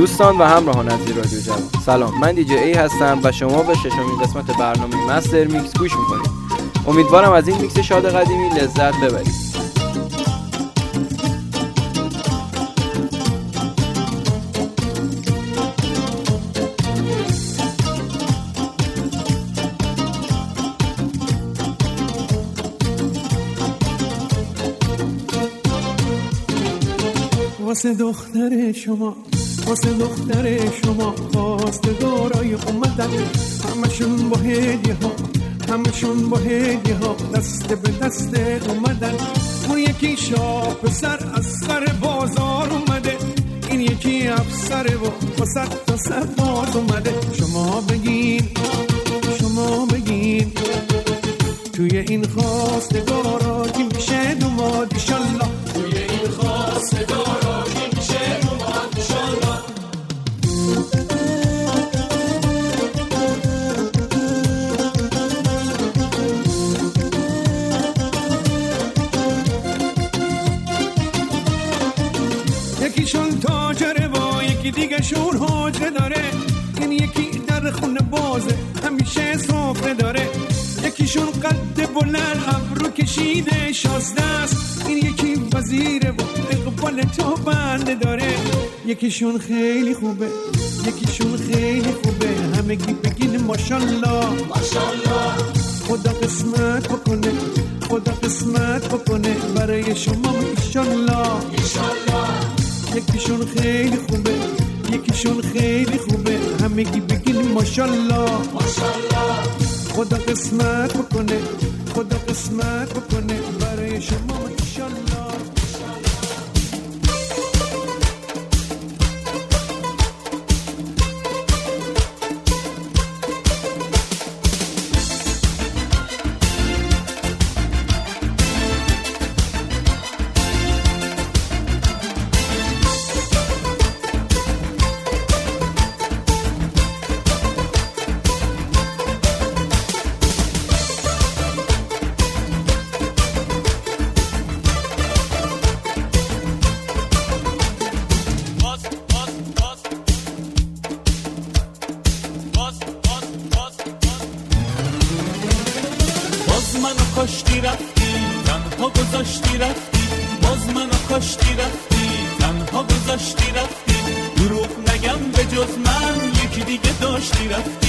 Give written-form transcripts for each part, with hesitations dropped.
دوستان و همراهان عزیز رادیو جوان، سلام. من دیجی ای هستم و شما به ششمین قسمت برنامه مستر میکس گوش میکنید. امیدوارم از این میکس شاد قدیمی لذت ببرید. واسه دختر شما خواستگارای اومدن، همشون با هدیه ها دست به دست اومدن. اون یکی شاه پسر از سر بازار اومده، این یکی افسر و واسه تا سرباز اومده. شما بگین توی این خواستگارا کی میشه دوماد ایشالله، توی این خواستگارا کی میشه دوماد ایشالله. یکیشون تاجره و یکی دیگه شون حاجره داره، این یکی در خونه بازه همیشه سفره داره. یکیشون قد بلند ابرو کشیده شازده است، این یکی وزیره و اقبال تو بنده داره. یکیشون خیلی خوبه همگی بگین ماشالله. خدا قسمت بکنه برای شما ایشالله. یکیشون خیلی خوبه همگی بگین ماشالله. خدا قسمت بکنه برای شما ایشالله. کاشتی رفتی تنها گذاشتی رفتی، باز منو کاشتی رفتی تنها گذاشتی رفتی. دروغ نگم به جز من یکی دیگه داشتی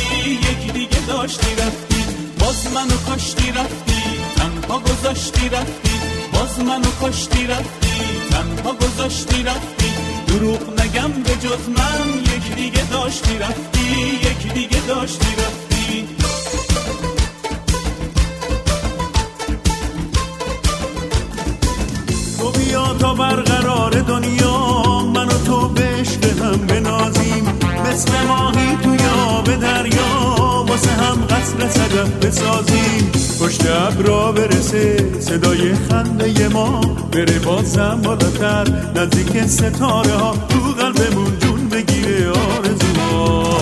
رفتی. باز منو کاشتی رفتی تنها گذاشتی رفتی، باز منو کاشتی رفتی تنها گذاشتی رفتی. دروغ نگم به جز من یکی دیگه داشتی رفتی. بیا تا برقرار دنیا من و تو بشق هم بنازیم، مثل ماهی توی آب دریا واسه هم قصر صدف بسازیم. پشت ابرا برسه صدای خنده ما، بره بازم بالاتر نزدیک ستاره ها، تو قلبمون جون بگیره آرزوها.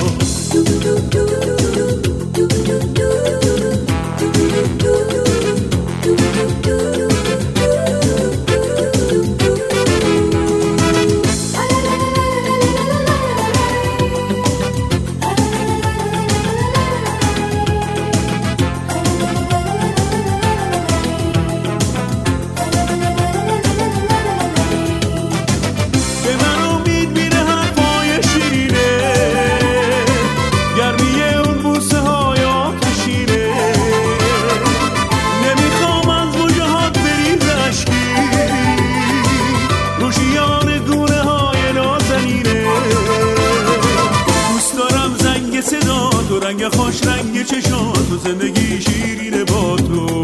رنگ خوش رنگ چشات تو زندگی شیرینه با تو.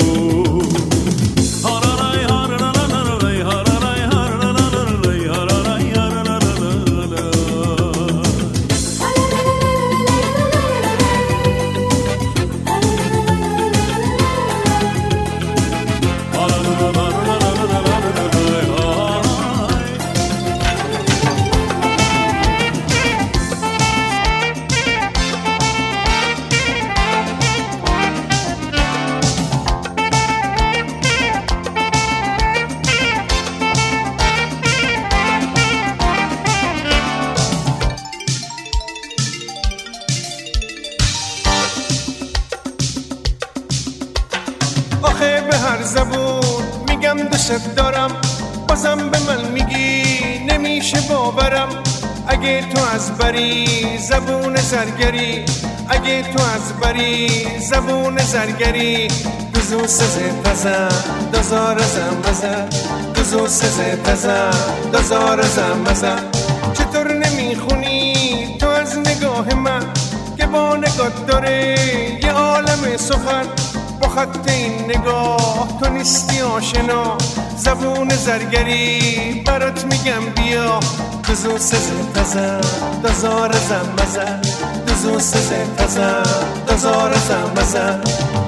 هر زبون میگم دوست دارم، بازم به من میگی نمیشه باورم. اگه تو از بری زبون زرگری، اگه تو از بری زبون زرگری، دوزو سزه تزم دازار زمزم، دوزو سزه تزم دازار زمزم. چطور نمیخونی تو از نگاه من که با نگاه داره یه عالم سخن؟ با خط این نگاه تو نیستی آشنا، زبون زرگری برات میگم بیا. دوزو سزه تزم دازار زمزم، دوزو سزه تزم دازار زمزم.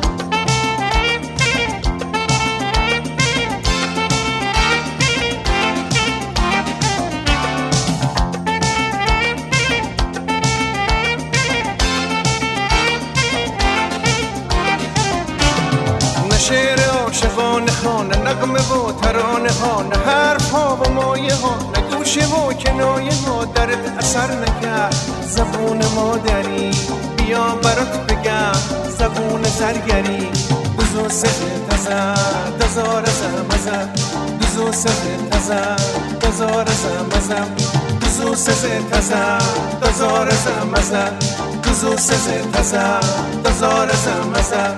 شعر عاشقانه ها، نه نغمه و ترانه ها، نه حرف ها و مایه ها، نه گوشه و کنایه ها درت اثر نکرد. زبون مادری بیا برات بگم، زبون زرگری. دوزو سزه تزم دازار زمزم، دوزو سزه تزم دازار زمزم، دوزو سزه تزم دازار زمزم، دوزو سزه تزم دازار زمزم.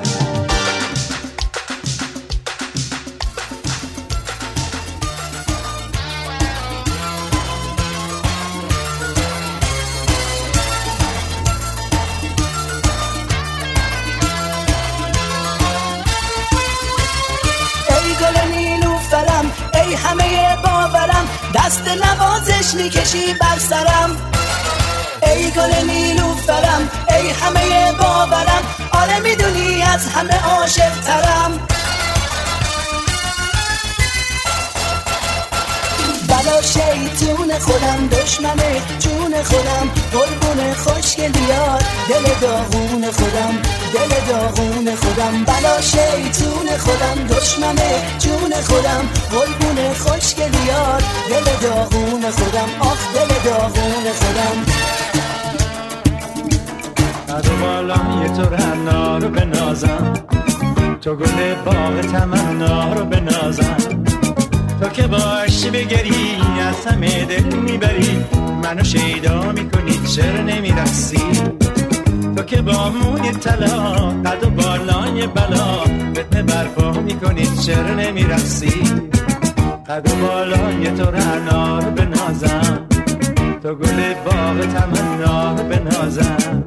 ای همه باورم، دست نوازش میکشی بر سرم. ای گل نیلوفرم، ای همه باورم، آره میدونی از همه عاشق ترم. بلا شیطون خودم، دشمن جون خودم، قربون خوشگلیات دل داغون خودم، دل داغون خودم. بلا شیطون خودم، دشمن جون خودم، قربون خوشگلیات دل داغون خودم، آخ دل داغون خودم. قد و بالای تو رعنا رو بنازم، تو گل باغ تمنا رو بنازم. تو که باشی بگری از همه دل میبری، منو شیدا میکنی چرا نمیرقصی؟ تو که با موی طلا قد و بالای بلا فتنه برپا میکنی چرا نمیرقصی؟ قد و بالای تو رعنا رو بنازم، تو گل باغ تمنا رو بنازم.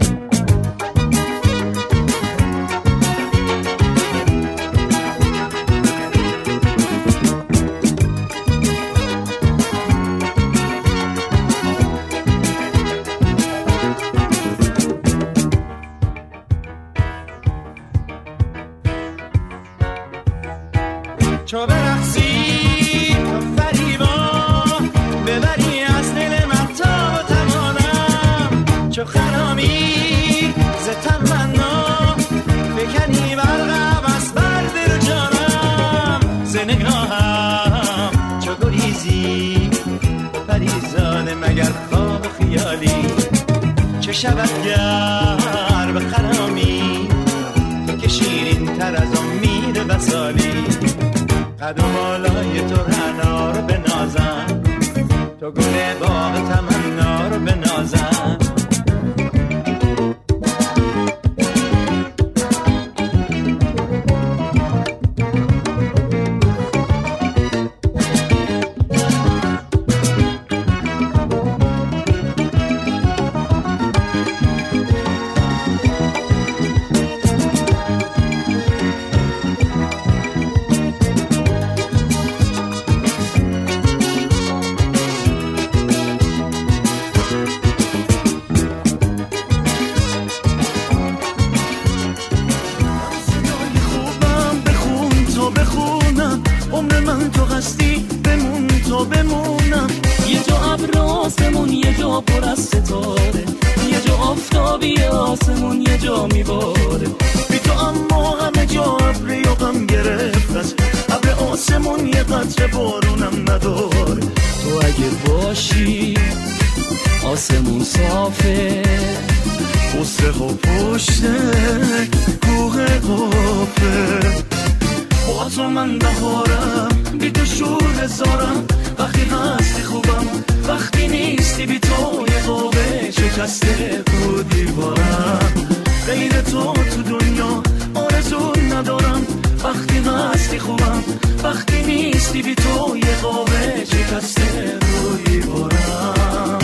چو برقصی تو فریبا ببری از دل من تا و توانم، چو خرامی ز تمنا بکنی برقم از بر دل و جانم. ز نگاهم چو گریزی پریزاده مگر خواب و خیالی، چه شود گر به خرامی تو که شیرین تر از امید وصالی. قد و بالای تو رعنا رو بنازم، تو گل باغ تمنا رو بنازم. آسمون صافه قصه ها پشت کوه قافه با تو من بهارم، بی تو شور هزارم. وقتی هستی خوبم، وقتی نیستی بی تو یه قابه شکسته رو دیوارم. غیر تو دنیا آرزو ندارم. وقتی هستی خوبم، وقتی نیستی بی تو یه قابه شکسته رو دیوارم.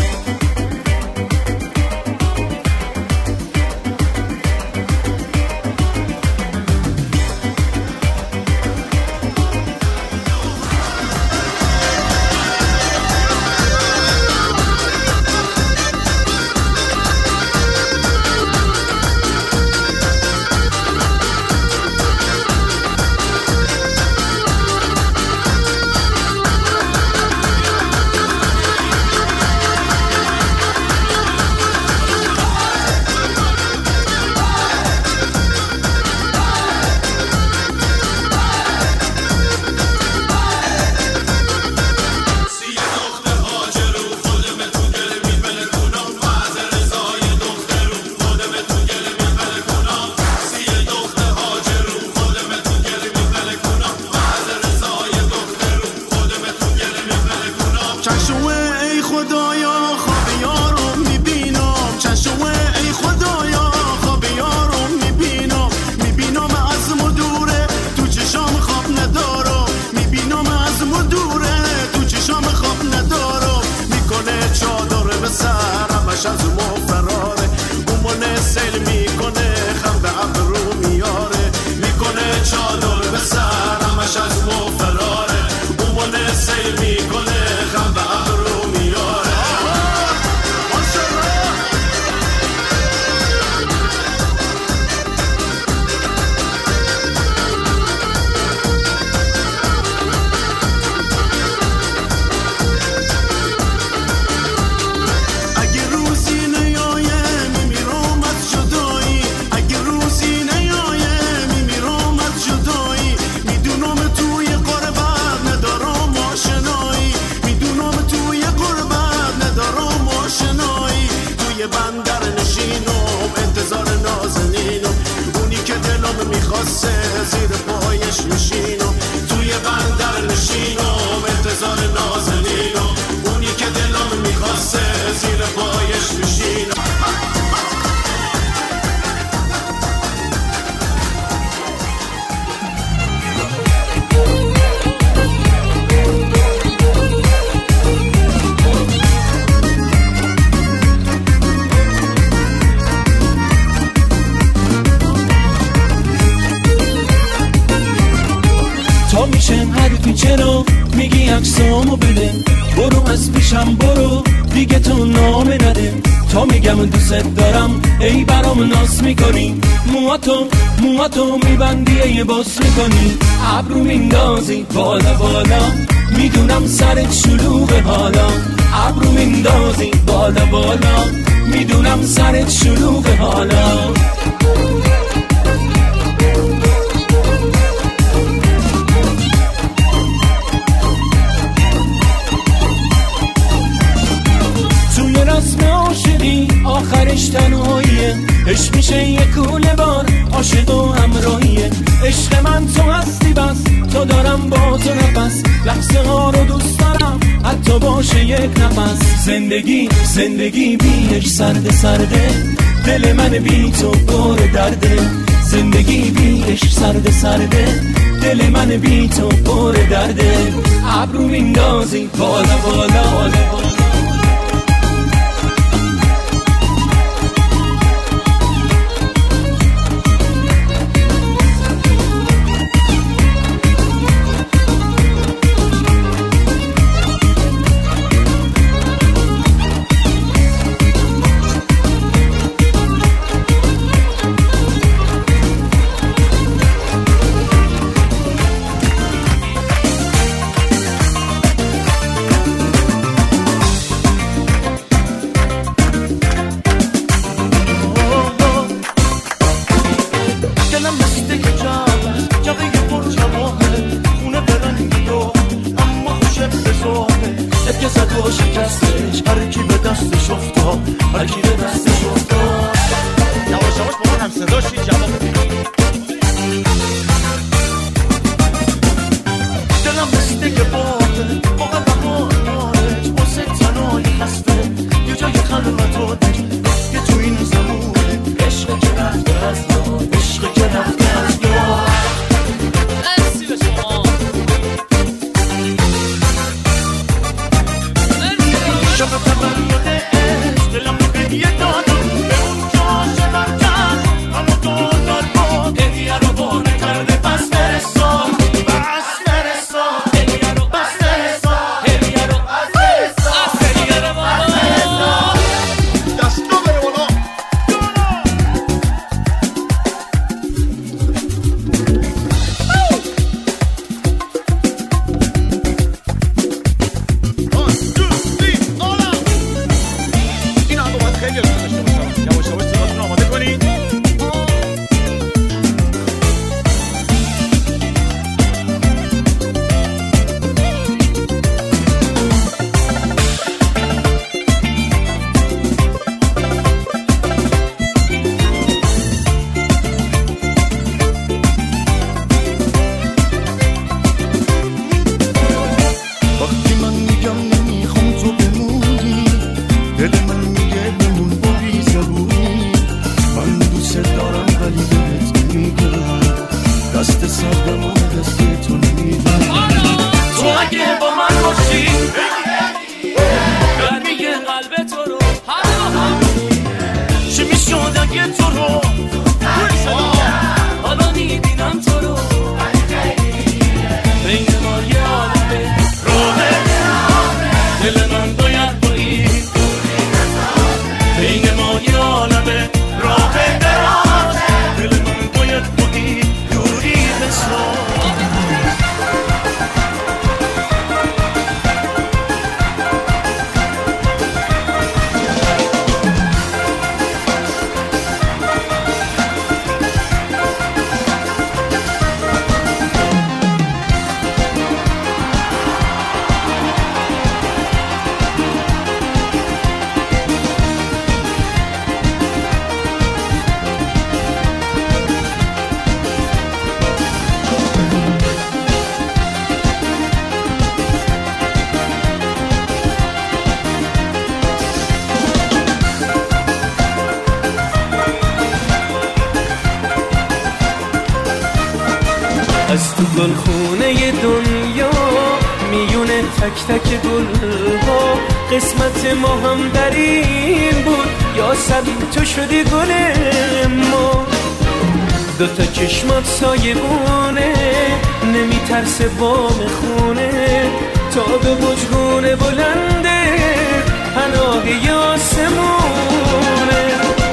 چرا میگی عکسامو بده؟ برو از پیشم برو، دیگه تو نامه نده. تا میگم دوست دارم ای برام ناز میکنی. مواتو میبندی یه باز میکنی. ابرو میندازی بالا بالا، میدونم سرت شلوغه حالا. ابرو میندازی بالا بالا، میدونم سرت شلوغه حالا. آخرش تنهاییه، عشق میشه یه کوله بار، عاشق و همراهیه. عشق من تو هستی بس، تو دارم با تو نفس. لحظه ها رو دوست دارم، حتی باشه یک نفس. زندگی بیش سرده، دل من بی تو پر درده. زندگی بیش سرده، دل من بی تو پر درده. ابرو میندازی بالا بالا بالا. خیلی یادتون داشته باشم. یواش یواش تیماتون آماده کنید. از تو گلخونه دنیا میونه تک تک گلها قسمت ما هم در این بود یا سبیل تو شدی گل ما دوتا چشمات سایبونه نمیترسه بام خونه تا به بجگونه بلنده پناه آسمونه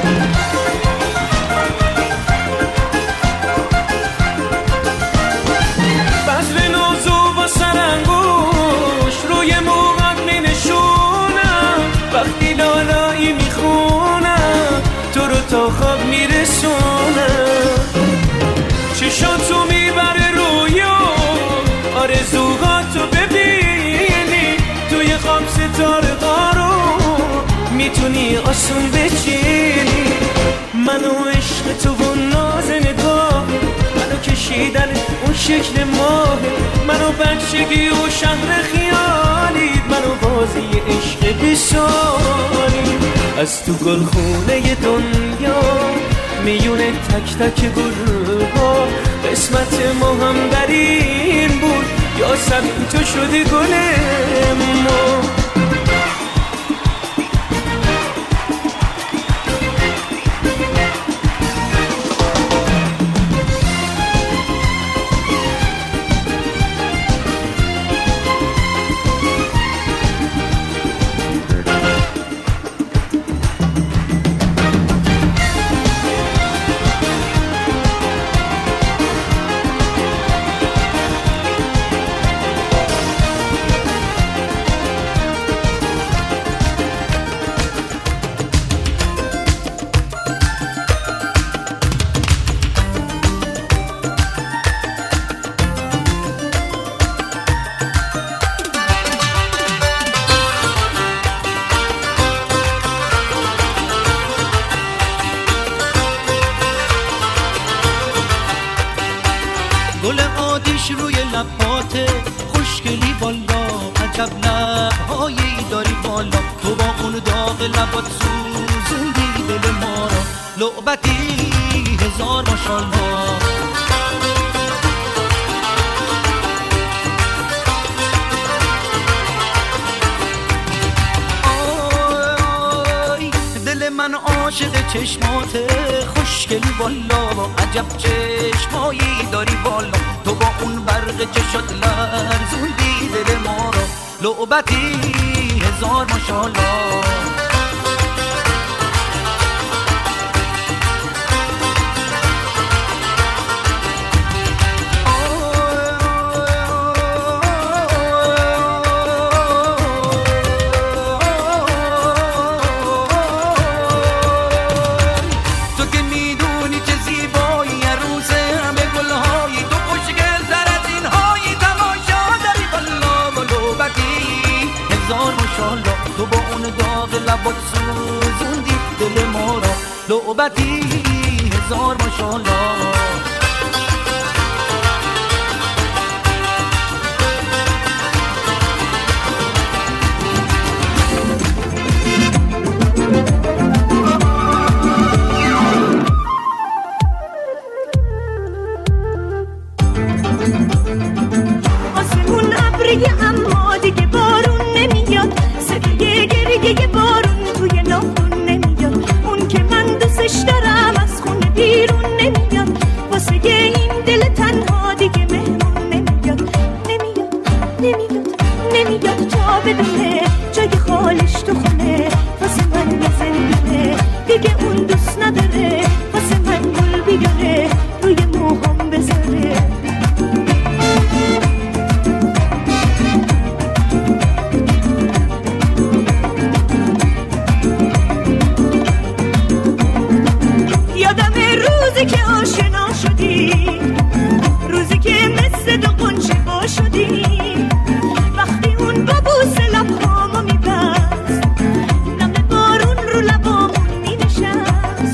بذل نوزو با سرانگوش روی موقت می نشونم وقتی لالایی می خونم تو رو تا خواب می رسونم چشاتو می بره رویا آرزوهاتو ببینی توی خواب ستاره رو میتونی آسون بچینی منو عشق تو و ناز نگاه منو کشیدن اون شکل ماه منو بچگی و شهر خیالی منو بازی عشق بسالی از تو گلخونه دنیا میونه تک تک گلها قسمت ما هم در این بود یا سبیل تو شدی گل ما روی لباته خوشگلی بالا عجب لبهایی داری بالا تو با اون داغ لبات سوزوندی دل ما را لعبتی هزار ماشالله دل من عاشق چشماته خوشگلی بالا عجب چشمایی داری بالا تو با اون برق چشات لرزوندی دل ما را لعبتی هزار ماشالله لبات سوزوندی دل ما را لعبتی هزار ماشاءالله. آسمون ابریه اما دیگه بارون نمیاد، صدای گریه بارون توی ناخون نمیاد، اون که من دوستش دارم از خونه بیرون نمیاد، واسه این دل تنها دیگه مهمون نمیاد، نمیاد تا بدونه جای خالش تو خونه، واسه من زندونه دیگه اون دوست نداره، واسه من گل بیاره روی موهام بذاره. یادم روزی که آشنا شدی، روزی که مثل دو قنچه با شدی، وقتی اون با بوسه لبهامو میبست، نم بارون رو لبامون مینشست.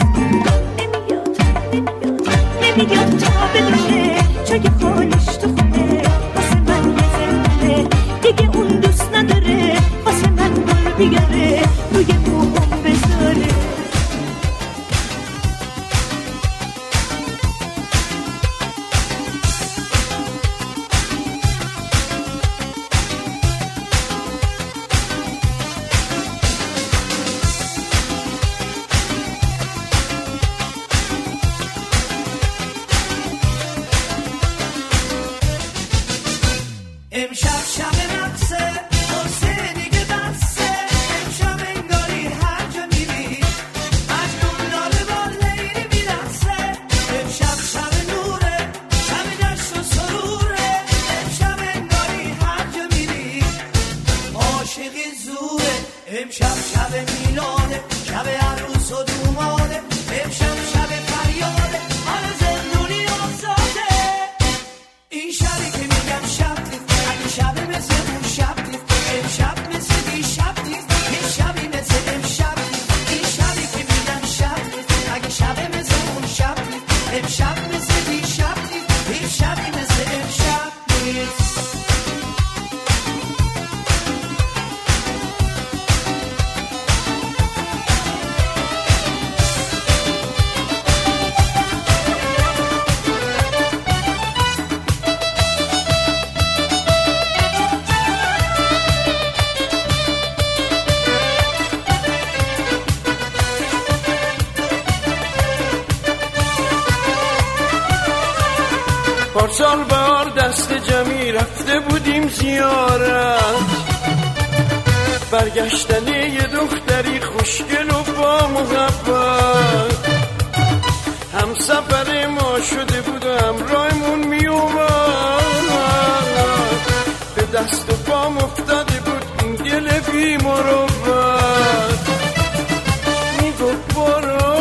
نمیاد تا بدونه جای خالش تو خونه، واسه من یه زنده دیگه اون دوست نداره، واسه من گل بیاره روی موهام بذاره. امشب شب نفسه حسه دیگه بسه، امشب انگاری هر جا میری مجنون داره با لیلی میرسه، امشب شب نوره شب دشت و سروره، امشب انگاری هر جا میری عاشقی زوره، امشب شب میلاده شب عروس و دوماده، امشب شب فریاده حال زندونی آزاده. این شبی که میگم شب شب مثل اون شب نیست، امشب مثل دی شب نیست، یه شبی مثل امشب نیست، این شبی که میگم شب نیست، اگه شب مثل اون شب نیست، امشب مثل دی شب نیست، این شبی مثل امشب نیست. پارسال بهار دست جمعی رفته بودیم زیارت، برگشتن یه دختری خوشگل و با محبت، هم سفر ما شده بود و همراهمون می اومد، به دست و پام افتاده بود این دل بی مروت، می گفت برو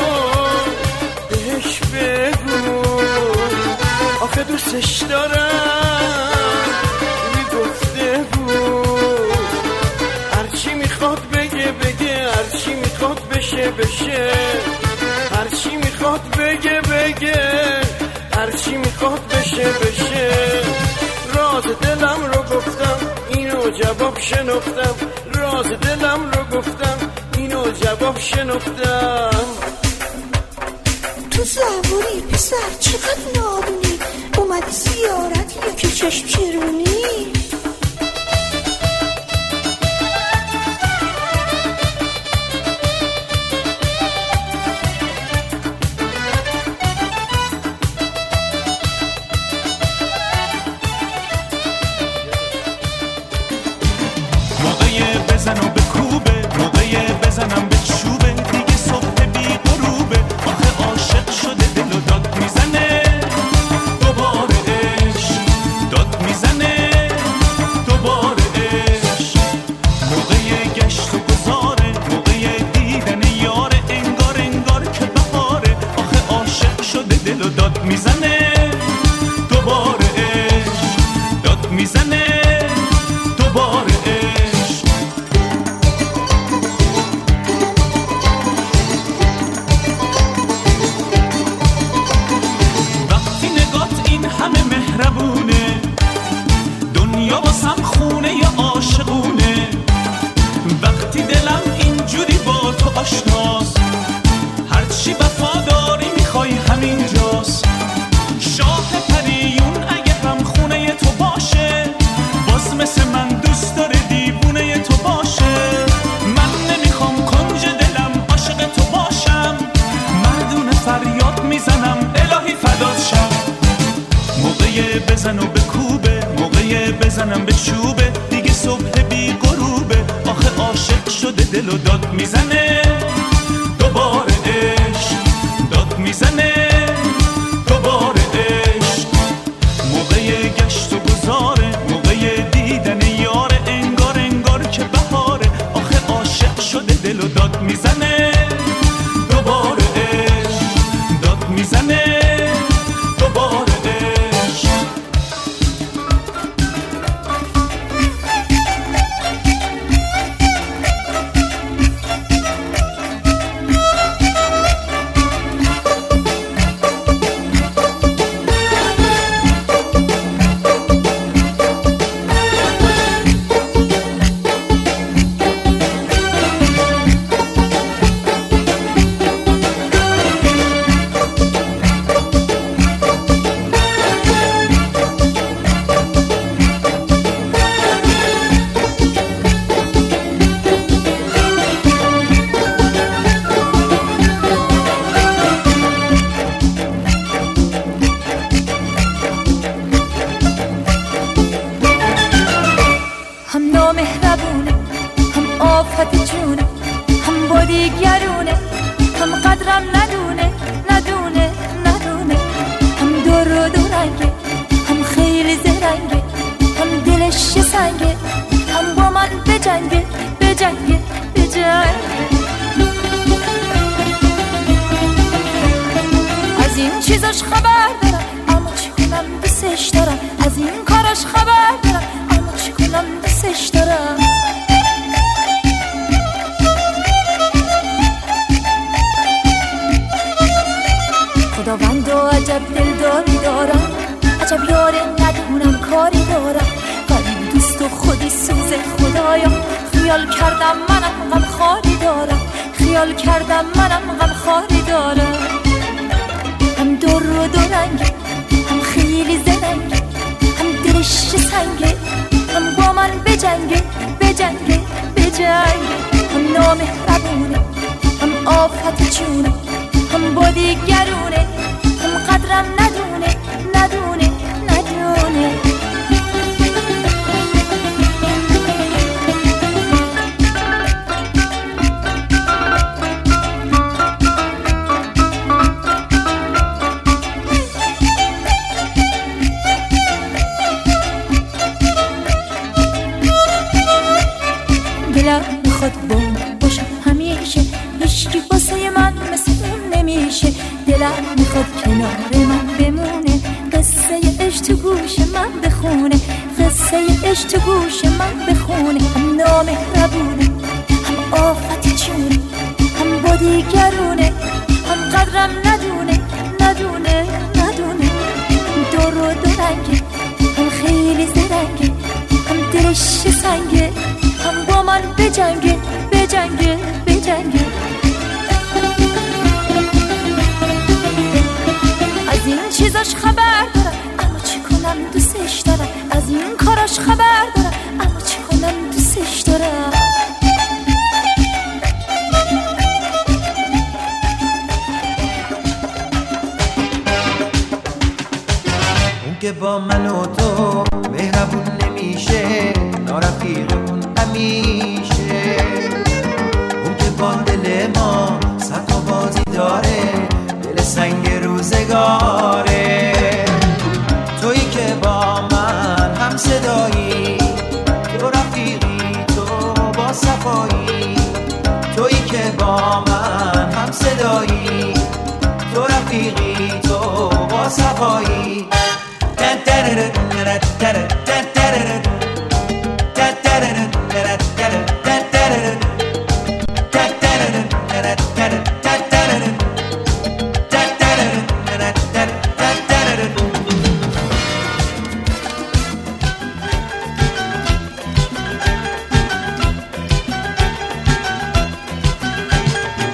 بهش بگو آخه دوستش دارم، میگفته بود هرچی میخواد بگه هرچی میخواد بشه هرچی میخواد بگه هرچی میخواد بشه راز دلم رو گفتم اینو جواب شنفتم، راز دلم رو گفتم اینو جواب شنفتم. تو زبونی پسر چقدر نابونی، اومدی زیارت یا که چشم چرونی؟ موقعی بزن و به کوبه، موقعی بزنم به چوبه، دیگه صبح بی غروبه، آخه عاشق شده دل و داد میزنه، دوباره عشق داد میزنه، بزنم به چوبه، دیگه صبح بی غروبه. آخه عاشق شده دل و داد میزنه، دوباره عشق داد میزنه، دوباره عشق. موقع گشت و گذاره، موقع دیدن یاره، انگار انگار که بهاره. آخه عاشق شده دل و داد میزنه، دوباره عشق داد میزنه، دوباره عشق.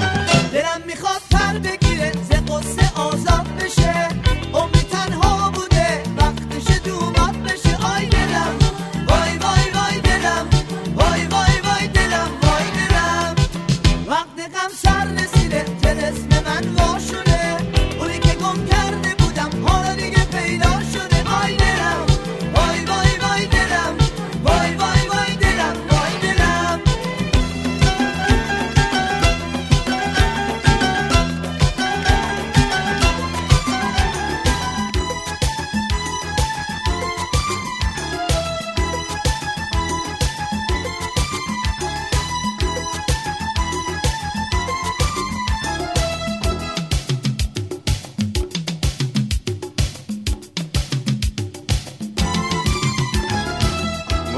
دلم میخواد پر بگیره ز قصه آزاد بشه، عمری تنها بوده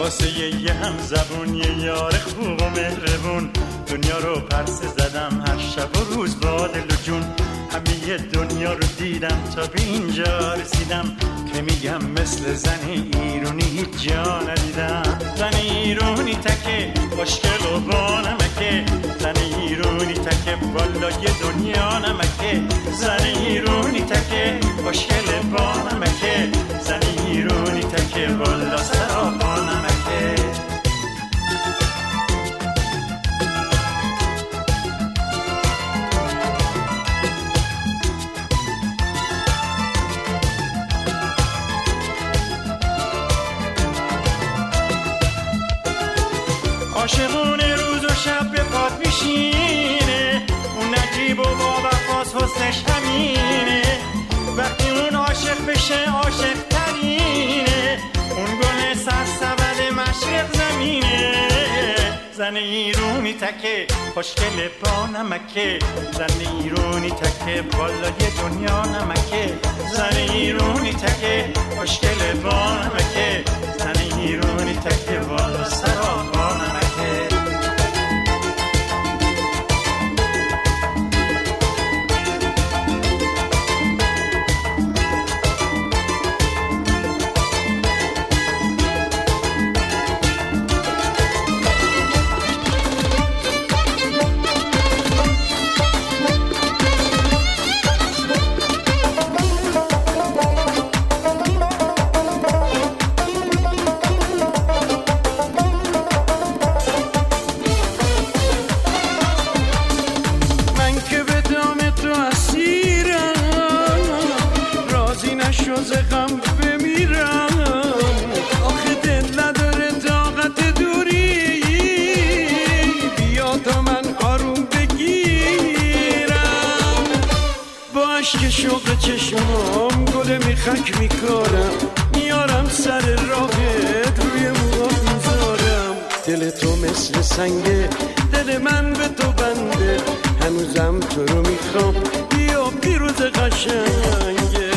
واسه یه هم زبون، یه یار خوب و مهربون. دنیا رو پرسه زدم هر شب و روز با دل و جون. همه دنیا رو دیدم تا به اینجا رسیدم که میگم مثل زن ایرونی هیچ جا ندیدم. زن ایرونی تکه خوشگل و با نمکه، زن ایرونی تکه بالای دنیا نمکه. زن ایرونی تکه خوشگل با نمکه، زن ایرونی تکه بالا سراپا نمکه. عاشقونه روز و شب به پات میشینه، اون نجیب و با وفاس حسنش همینه. وقتی اون عاشق بشه عاشق ترینه، اون گل سرسبد مشرق زمینه. زن ایرونی تکه خوشگل با نمکه، زن ایرونی تکه بالای دنیا نمکه. زن ایرونی تکه خوشگل با نمکه، زن ایرونی تکه بالا سراپا نمکه. که شوق چشمام گل میخک میکارم، میارم سر راهت روی موهات میذارم. دل تو مثل سنگه، دل من به تو بنده، هنوزم تو رو میخوام، بیا پیروز قشنگه.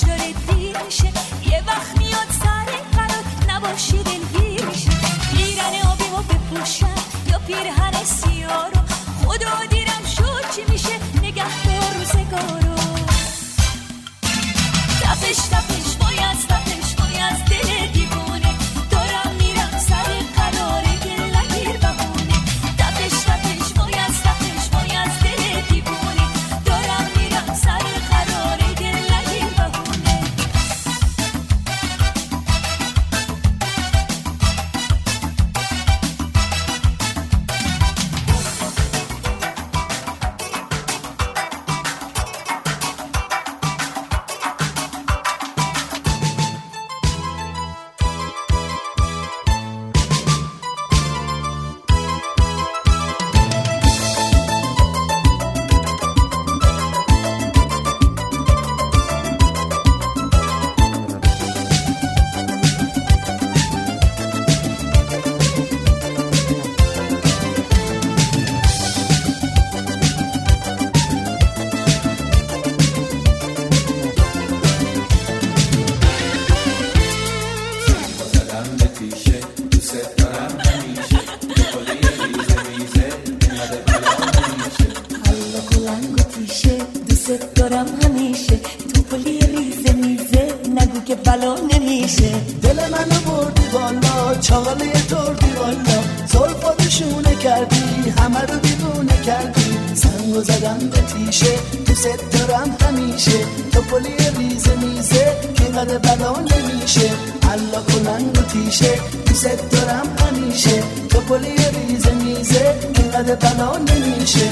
داره دیر میشه، یه وقت میاد سر قرار نباشی دلگیر میشه. پیرن آبی و بپوشم یا پیرهن سیاه رو، خدا دیرم شد چی میشه نگهدار روزگارو. تپش تپش وای از تپش وای از دل دیوونه، دارم میرم سر قرار گل نگیر بهونه. تپش تپش وای از تپش وای از دل دیوونه، دارم میرم سر قرار گل نگیر بهونه. دل منو بردی بالا، چاله تردی بالا، زلفاتو شونه کردی، همه رو دیوونه کردی. سنگو زدم به تیشه، دوست دارم همیشه، تو پلی ریزه میزه که اینقدر بلا نمیشه. الله کلنگ و تیشه، دوست دارم همیشه، تو پلی ریزه میزه که اینقدر بلا نمیشه.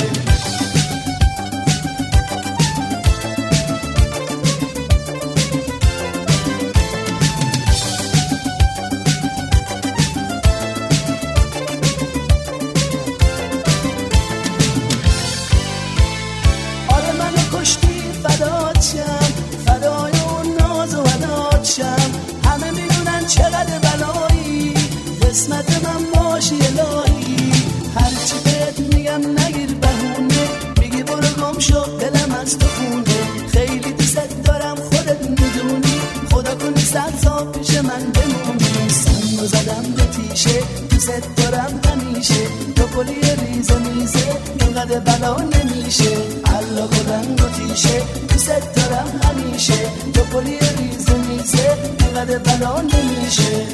قسمت من باشی الهی، هرچی بهت میگم نگیر بهونه، میگی برو گم شو دلم از تو خونه. خیلی دوست دارم خودت میدونی، خدا کنی 100 سال پیش من بمونی. سنگو زدم به تیشه، دوست دارم همیشه، تو پلی ریزه میزه اینقدر بلا نمیشه. الله کلنگ و تیشه، دوست دارم همیشه، تو پلی ریزه میزه اینقدر بلا نمیشه.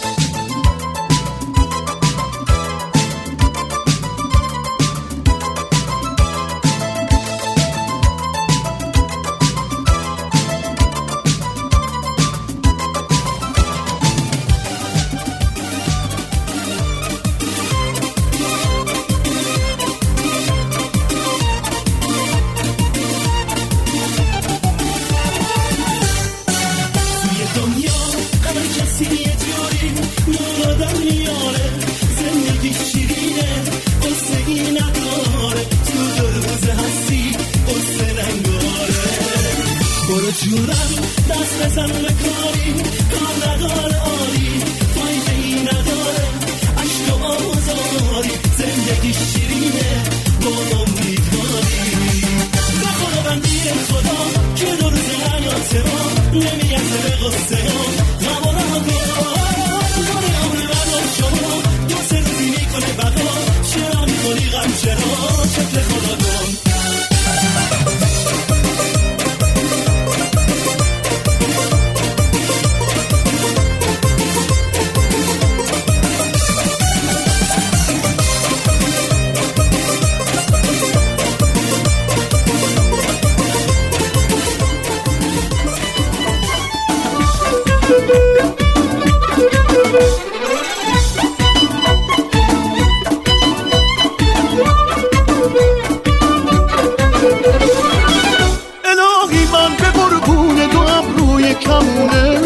دست بزن به کاری، کار نداره عالی، فایده ای نداره عشق و آزاری، زندگی شیرینه با امیدواری. بخورا بندی خدا که دو روز حیات ما نمیگرده به قصه ها غم و رهگاه. کنی عمر من و شما 2-3 روزی میکنه بقا، چرا میکنی غم چرا شکل خدا کن. الهی من به قربون دو ابروی کمونه،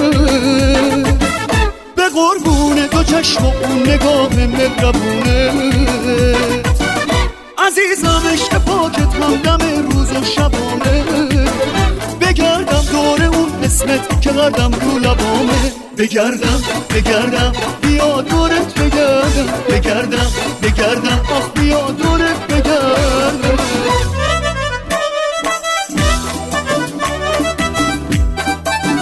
به قربون دو چشم و اون نگاه مهربونه. عزیزم عشق پاکت همدم روز و شبانه، بگردم دور اون اسمت که قدم رو لبامه. بگردم بیا دورت بگردم آخ بیا دورت بگردم.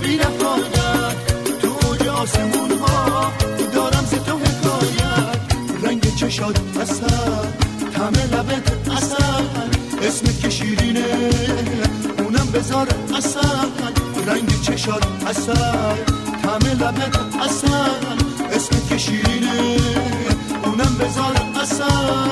بی نهایت تو اوج آسمون ها دارم ز تو حکایت. رنگ چشات اصل، طعم لبت اصل، اسمت که شیرینه اونم بذار اصل. رنگ چشات اصل، طعم لبت اصل، اسمت که شیرینه اونم بذار اصل.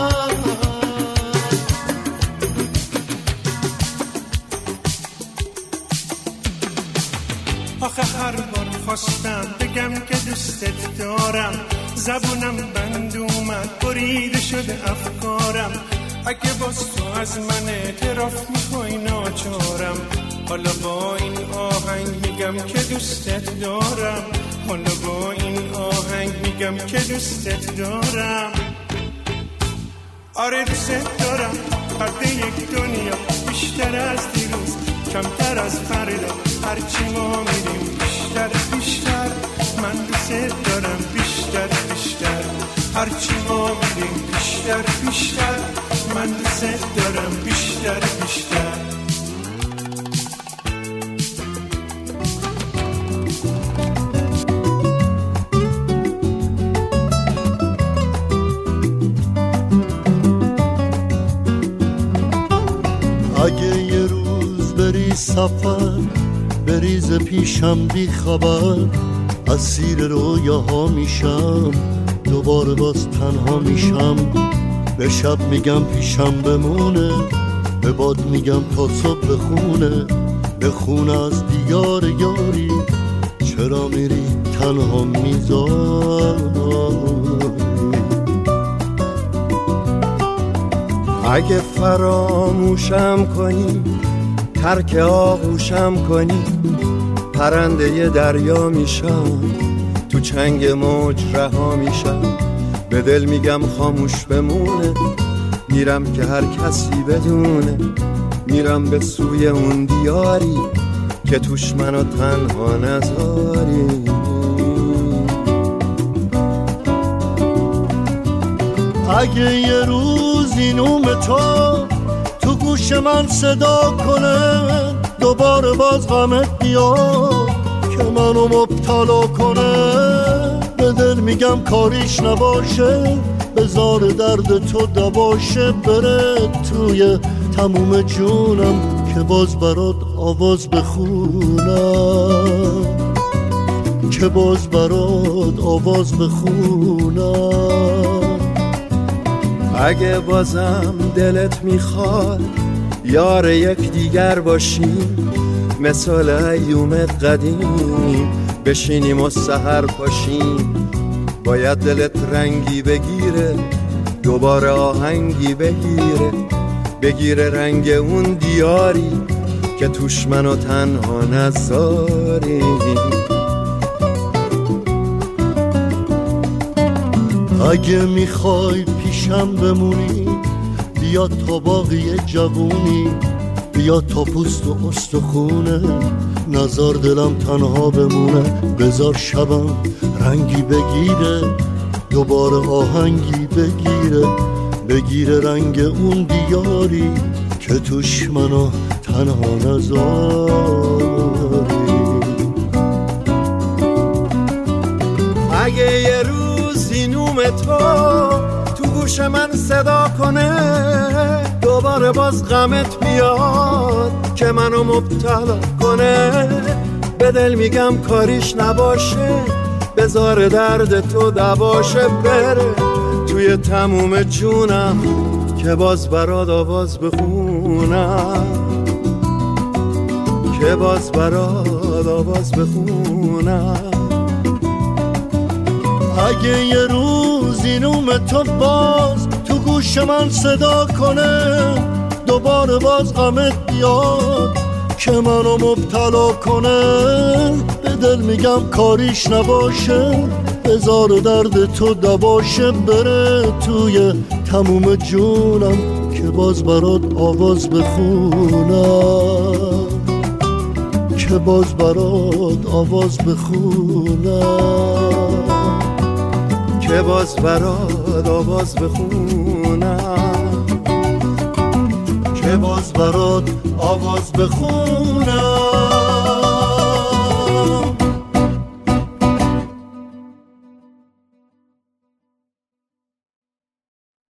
آخه هر بار خواستم بگم که دوستت دارم، زبونم بند اومد بریده شده افکارم. اگه باز تو از من اعتراف میخوای ناچارم، حالا با این آهنگ میگم که دوستت دارم. حالا با این آهنگ میگم که دوستت دارم. آره دوستت دارم، قد یک دنیا بیشتر از دیروز، کمتر از فردا، هرچی ما میریم بیشتر بیشتر. من دوستت دارم بیشتر بیشتر، هرچی ما میریم بیشتر بیشتر. من دوستت دارم بیشتر بیشتر. اگه یه روز بری سفر، بریز پیشم بی خبر، اسیر رویاها میشم، دوباره باز تنها میشم. به شب میگم پیشم بمونه، به باد میگم تا صبح بخونه، بخونه از دیار یاری، چرا میری تنها میذاری. اگه فراموشم کنی، ترک آغوشم کنی، پرنده دریا میشم، تو چنگ موج رها میشم. به دل میگم خاموش بمونه، میرم که هر کسی بدونه، میرم به سوی اون دیاری که توش منو تنها نذاری. اگه یه روز این تو گوش من صدا کنه، دوباره باز غمت بیاد که منو مبتلا کنه، به دل میگم کاریش نباشه، بذار درد تو دباشه، بره توی تموم جونم که باز برات آواز بخونم، که باز برات آواز بخونم. اگه بازم دلت میخواد یار یک دیگر باشیم، مثال ایوم قدیم بشینیم و سحر پاشیم. باید دلت رنگی بگیره، دوباره آهنگی بگیره رنگ اون دیاری که توش منو تنها نذاری. اگه میخوای پیشم بمونی، بیا تا باقی جوونی، بیا تا پوست و استخونه، نزار دلم تنها بمونه، بذار شبم رنگی بگیره، دوباره آهنگی بگیره رنگ اون دیاری که توش منو تنها نذاری. اگه یه روز این تو گوش من صدا کنه، دوباره باز غمت بیاد که منو مبتلا کنه، به دل میگم کاریش نباشه، بذار درد تو دباشه، بره توی تموم جونم که باز برات آواز بخونم، که باز برات آواز بخونم. اگه یه روز این تو باز تو گوش من صدا کنه، دوباره باز غمت بیاد که منو مبتلا کنه، به دل میگم کاریش نباشه، بذار درد تو دباشه، بره توی تموم جونم که باز برات آواز بخونم، که باز برات آواز بخونم، که باز برات آواز بخونم، که باز برات آواز بخونم.